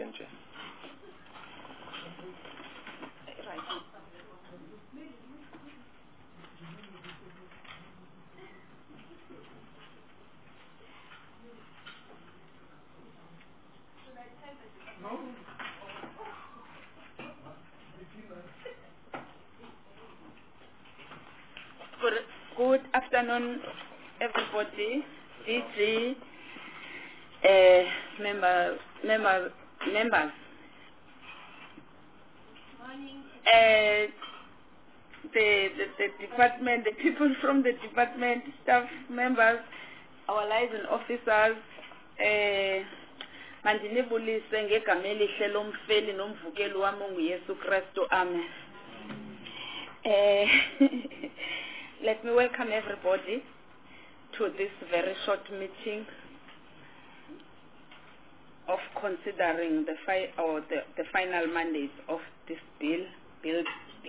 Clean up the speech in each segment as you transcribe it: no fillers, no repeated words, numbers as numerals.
Second, Chair. Good afternoon, everybody. DG, members. Morning. The department, the people from the department, staff members, our liaison officers, mandinibulise ngegama elihle lomfeli nomvukeli wami onguYesu Kristu. Amen. Let me welcome everybody to this very short meeting of considering the final mandate of this bill, Bill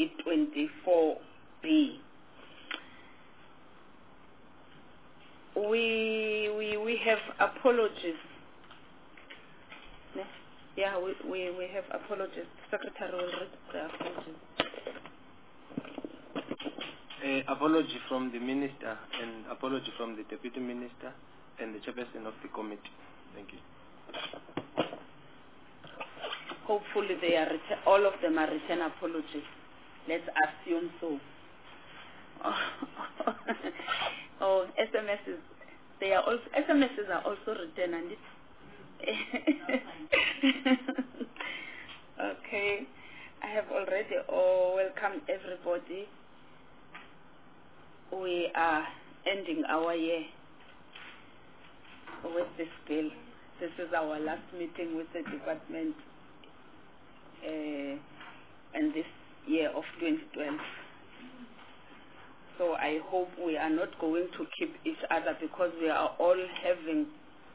B24B. We have apologies. Yeah, we have apologies. Secretary will read the apologies. Apology from the Minister and apology from the Deputy Minister and the Chairperson of the committee. Thank you. Hopefully they are all of them are written apologies. Let's assume so. Oh, SMSs. They are also SMSs are also written, and it. Okay, I have already welcomed everybody. We are ending our year with this bill. This is our last meeting with the department in this year of 2012. So I hope we are not going to keep each other, because we are all having,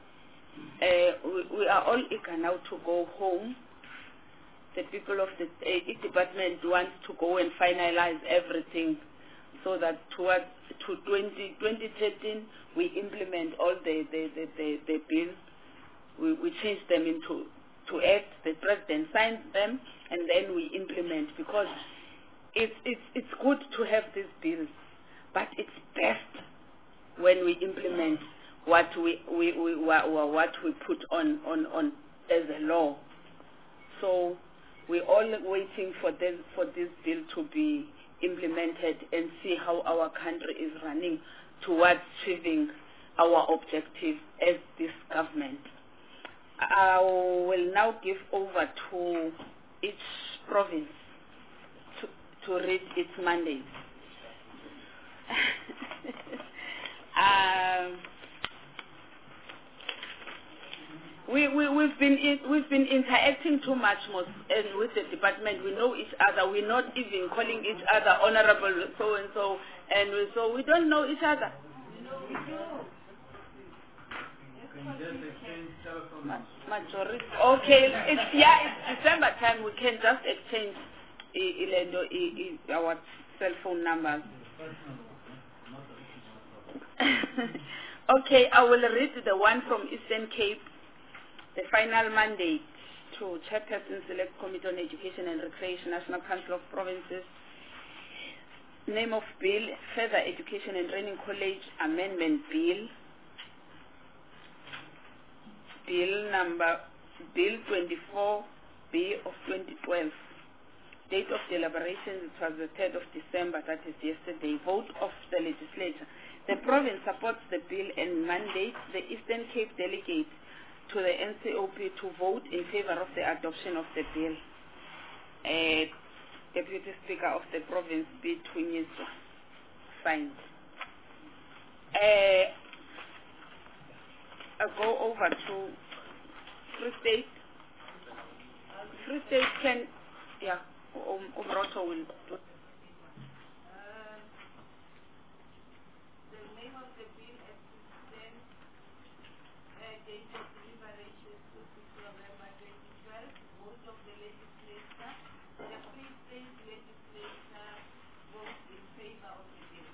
we are all eager now to go home. The people of the department want to go and finalize everything, so that towards 2013 we implement all the bills. We change them into act. The president signs them, and then we implement, because it's good to have these bills, but it's best when we implement what we put on as a law. So we're all waiting for this bill to be implemented and see how our country is running towards achieving our objectives as this government. I will now give over to each province to read its mandate. We've been interacting too much with the department. We know each other. We're not even calling each other honorable so and so, so we don't know each other. Majority. Okay, it's December time. We can just exchange our cell phone numbers. Okay, I will read the one from Eastern Cape. The final mandate to Chairperson Select Committee on Education and Recreation, National Council of Provinces. Name of bill, Further Education and Training College Amendment Bill. Bill 24B of 2012. Date of deliberation, it was the 3rd of December, that is yesterday. Vote of the legislature. The province supports the bill and mandates the Eastern Cape delegates to the NCOP to vote in favor of the adoption of the bill. Deputy Speaker of the province, B. Twinyiso, signed. I'll go over to Free State. Free State can, yeah, Umroto will do. The name of the bill as it stands, date of deliberation 2 November 2012, vote of the legislature. The Free State legislature votes in favor of the bill.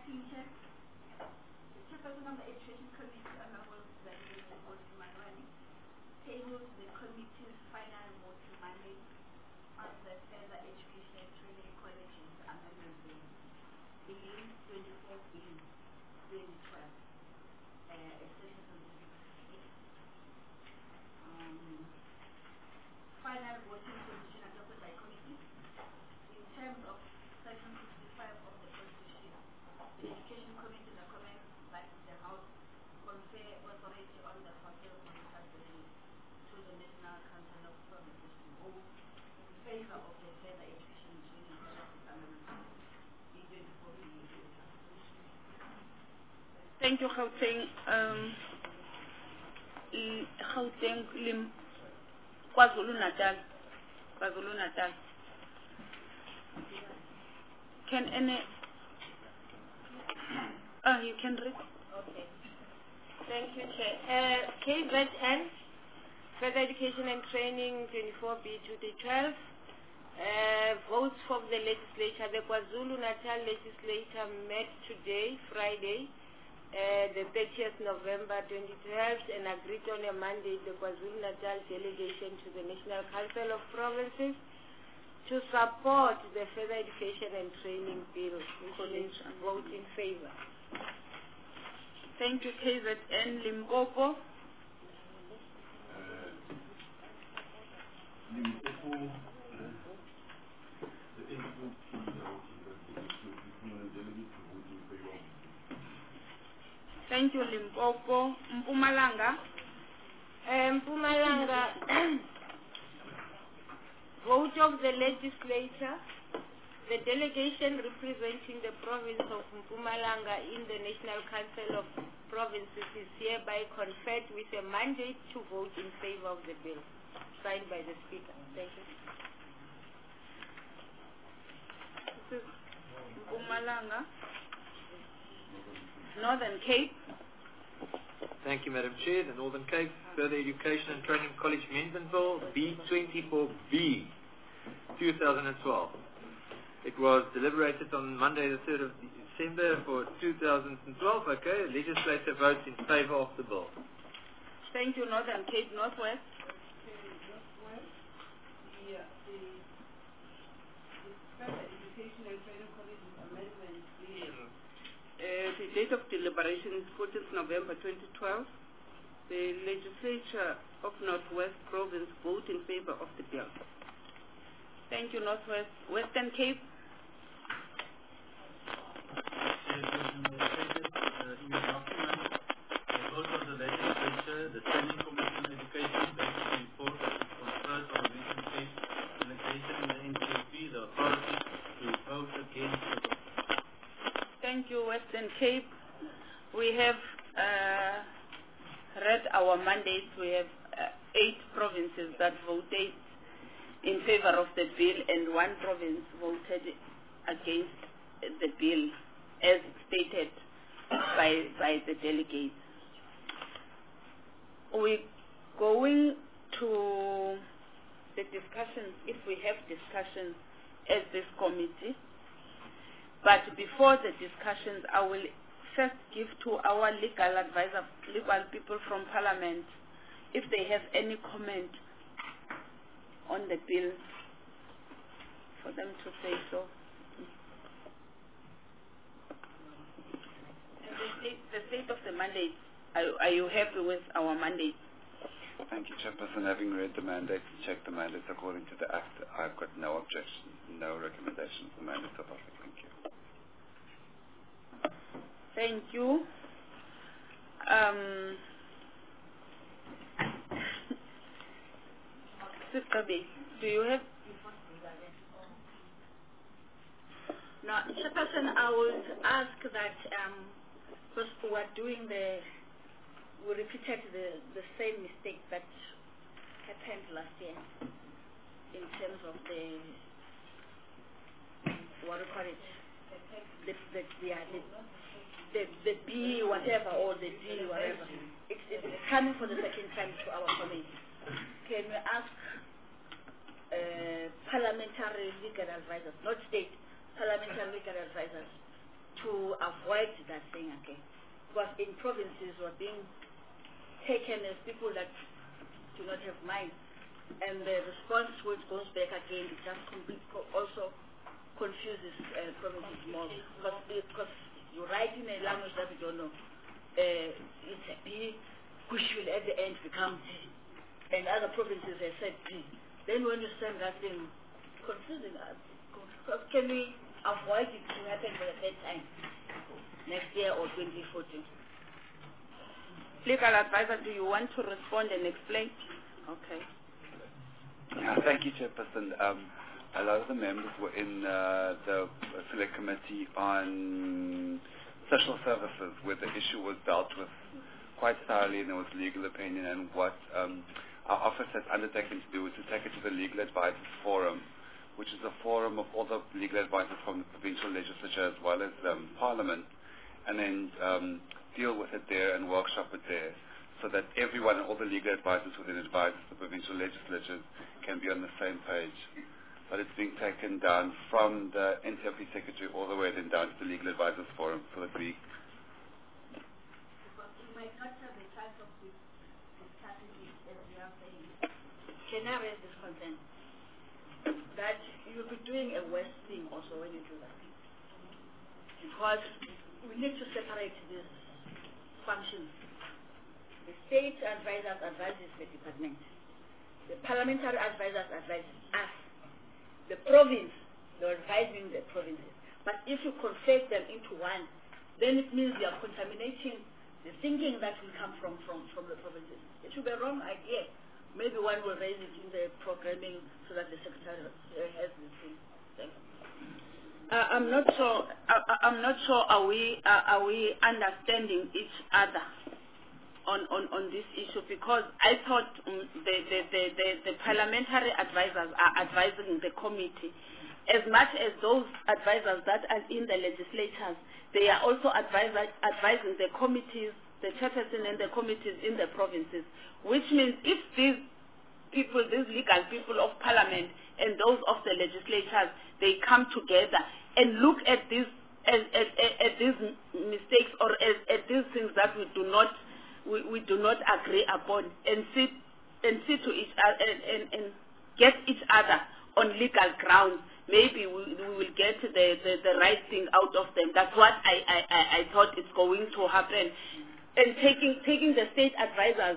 Acting Chair, the Chairperson of the Education Committee, Honorable Zandile Manuani, tables the committee's final voting mandate on the Further Education and Training Colleges Amendment Bill 24B 2012, extension on the final voting position adopted by committee in terms of Section 65 of the Constitution. The Education Committee recommends that the House confer authority on the Hotel Monitor Bill to the National Council of Provinces to vote in favor of the Further Education and Training Colleges Amendment Bill 24B. Thank you, Gauteng. Gauteng, KwaZulu-Natal. Can any... you can read. Okay. Thank you, Chair. KZN, Further Education and Training 24B 2012. Votes from the legislature. The KwaZulu-Natal legislature met today, Friday, the 30th November 2012, and agreed on a mandate the KwaZulu-Natal delegation to the National Council of Provinces to support the Further Education and Training Bill. We should vote in favor. Thank you, KZN. Limpopo. Thank you, Limpopo. Mpumalanga. Mpumalanga, vote of the legislature. The delegation representing the province of Mpumalanga in the National Council of Provinces is hereby conferred with a mandate to vote in favor of the bill. Signed by the Speaker. Thank you. This is Mpumalanga. Northern Cape. Thank you, Madam Chair. The Northern Cape Further Education and Training College Amendment Bill, B24B, 2012. It was deliberated on Monday, the 3rd of December for 2012. Okay, legislature votes in favor of the bill. Thank you, Northern Cape. Northwest. The Further Education and Training College Amendment Bill. The date of deliberation is 14th November 2012. The legislature of Northwest Province vote in favor of the bill. Thank you, Northwest. Western Cape. The Standing Committee on Education makes a report that it confers on the recent case delegation in the NCP the authority to vote against the bill. Thank you, Western Cape. We have read our mandates. We have 8 provinces that voted in favor of the bill, and 1 province voted against the bill, as stated by the delegates. We're going to the discussions, if we have discussions as this committee. But before the discussions, I will first give to our legal advisor, legal people from Parliament, if they have any comment on the bill, for them to say so. And the state of the mandate, are you happy with our mandate? Thank you, Chairperson. Having read the mandate and checked the mandates according to the Act, I've got no objection, no recommendation. The mandates are perfect. Thank you. Thank you. Sister B, do you have? No, Chairperson, I would ask that because we repeated the same mistake that happened last year in terms of the what do you call it? The B whatever or the D whatever. It's coming for the second time to our committee. Can we ask parliamentary legal advisors, not state, parliamentary legal advisors, to to avoid that thing again. Because in provinces we're being taken as people that do not have mind. And the response which goes back again, it just also confuses provinces more. Because you write in a language that we don't know. It's a B, which will at the end become D. And other provinces have said B. Then when you send that thing, confusing us. Can we avoid it to happen for the third time next year or 2014? Legal advisor, do you want to respond and explain? Okay. Yeah, thank you, Chairperson. A lot of the members were in the select committee on social services, where the issue was dealt with quite thoroughly, and there was legal opinion. And what our office has undertaken to do is to take it to the Legal Advisors Forum, which is a forum of all the legal advisors from the provincial legislature as well as Parliament, and then deal with it there and workshop it there, so that everyone, all the legal advisors within advisors, the provincial legislatures, can be on the same page. But it's being taken down from the NCRP Secretary all the way then down to the Legal Advisors Forum, so that we... Because you might not have the chance of discussing it as we are saying. Can I raise this concern? That you'll be doing a worse thing also when you do that. Because we need to separate these functions. The state advisors advises the department. The parliamentary advisors advise us. The province, they're advising the provinces. But if you conflate them into one, then it means you are contaminating the thinking that will come from the provinces. It should be a wrong idea. Maybe one will raise it in the programming so that the secretary has this thing. Thank you. I'm not sure. I'm not sure. Are we understanding each other on this issue? Because I thought the parliamentary advisors are advising the committee, as much as those advisors that are in the legislatures, they are also advising the committees, the chairperson and the committees in the provinces. Which means if these people, these legal people of parliament and those of the legislatures, they come together and look at these at these mistakes or at these things that we do not agree upon, and sit to each other and get each other on legal grounds, maybe we will get the right thing out of them. That's what I thought is going to happen. And taking the state advisors,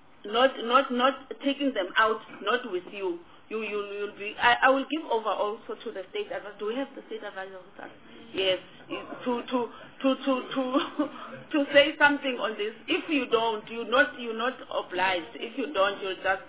not taking them out, not with you. You'll be. I will give over also to the state advisor. Do we have the state advisor with us? Yes. To say something on this. If you don't, you're not obliged. If you don't, you'll just.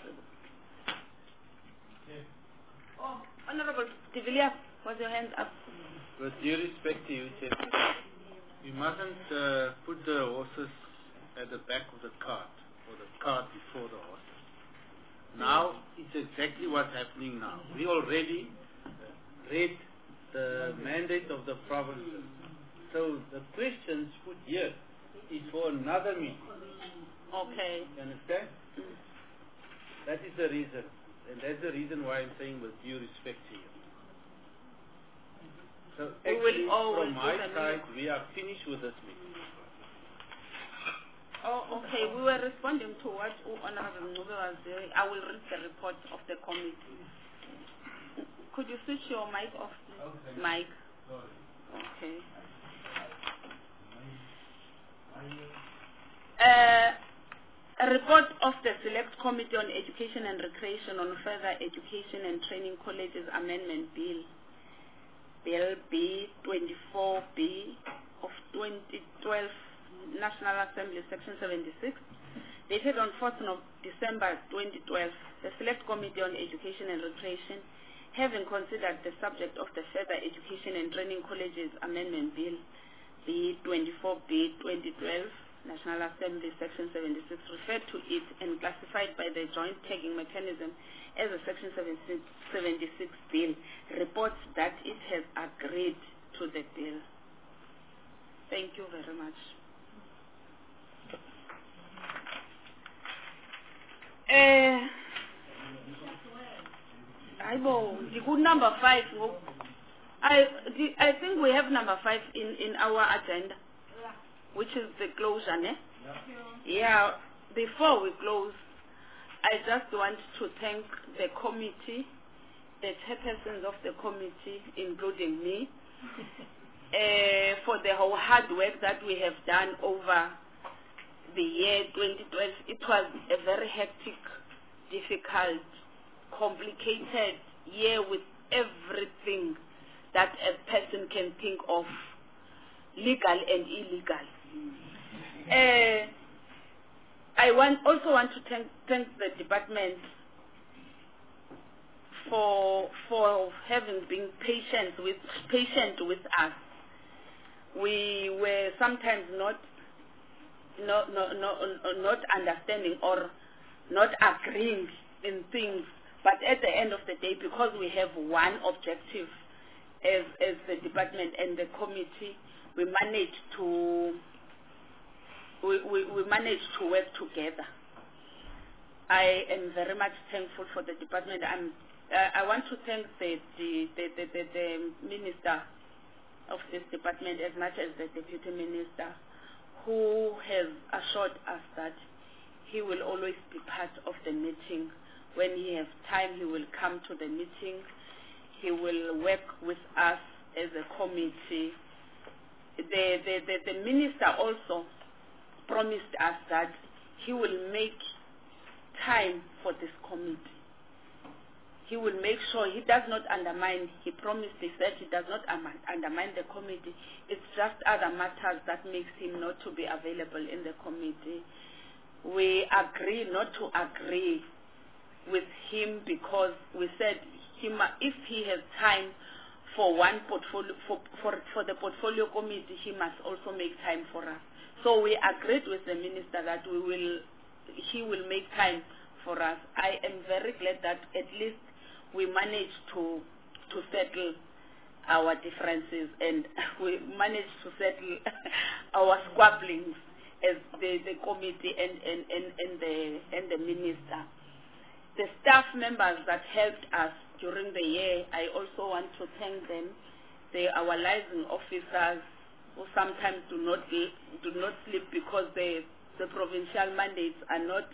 Oh, Honorable Tivilia, was your hand up? With due respect to you, Chairman, you mustn't put the horses at the back of the cart, or the cart before the horses. Now, it's exactly what's happening now. We already read the mandate of the provinces. So the questions put here is for another meeting. Okay. You understand? That is the reason. And that's the reason why I'm saying with due respect to you. So actually, from my side, we are finished with this meeting. Oh, okay. We were responding to what Honorable Ncube was doing. I will read the report of the committee. Could you switch your mic off, please? Okay. Mic. Sorry. Okay. A report of the Select Committee on Education and Recreation on Further Education and Training Colleges Amendment Bill, Bill B24B of 2012, National Assembly, Section 76, dated on 4th of December 2012. The Select Committee on Education and Recreation, having considered the subject of the Further Education and Training Colleges Amendment Bill, B24B 2012, National Assembly, Section 76, referred to it and classified by the joint tagging mechanism as a Section 76 bill, reports that it has agreed to the bill. Thank you very much. Number 5. I think we have number 5 in our agenda, which is the closure, ne? Yeah. Before we close, I just want to thank the committee, the chairpersons of the committee, including me, for the whole hard work that we have done over the year 2012. It was a very hectic, difficult, complicated year with everything that a person can think of, legal and illegal. I also want to thank the department for having been patient with us. We were sometimes not understanding or not agreeing in things, but at the end of the day, because we have one objective as the department and the committee, we managed to work together. I am very much thankful for the department. I want to thank the minister of this department as much as the deputy minister, who has assured us that he will always be part of the meeting. When he has time, he will come to the meeting. He will work with us as a committee. The minister also promised us that he will make time for this committee. He will make sure he does not undermine. He promised, he said he does not undermine the committee. It's just other matters that makes him not to be available in the committee. We agree not to agree with him because we said if he has time for one portfolio, for the portfolio committee, he must also make time for us. So we agreed with the minister that he will make time for us. I am very glad that at least we managed to settle our differences, and we managed to settle our squabblings as the committee and the minister. The staff members that helped us during the year, I also want to thank them. Our liaison officers who sometimes do not sleep because the provincial mandates are not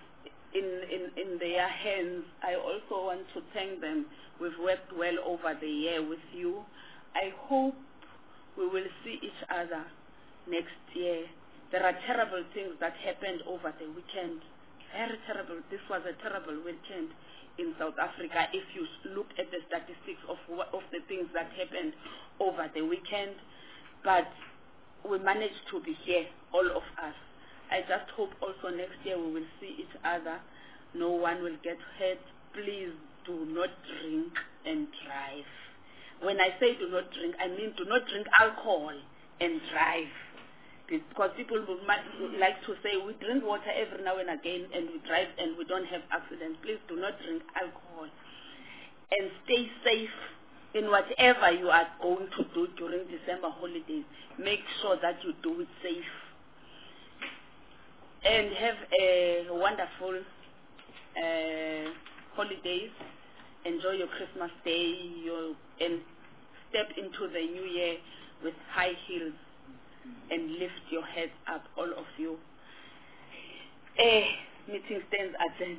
in their hands. I also want to thank them. We've worked well over the year with you. I hope we will see each other next year. There are terrible things that happened over the weekend. Very terrible. This was a terrible weekend in South Africa if you look at the statistics of the things that happened over the weekend. But we managed to be here, all of us. I just hope also next year we will see each other. No one will get hurt. Please do not drink and drive. When I say do not drink, I mean do not drink alcohol and drive. Because people would like to say we drink water every now and again and we drive and we don't have accidents. Please do not drink alcohol. And stay safe in whatever you are going to do during December holidays. Make sure that you do it safe. And have a wonderful holidays. Enjoy your Christmas day and step into the new year with high heels and lift your heads up, all of you. Meeting stands adjourned.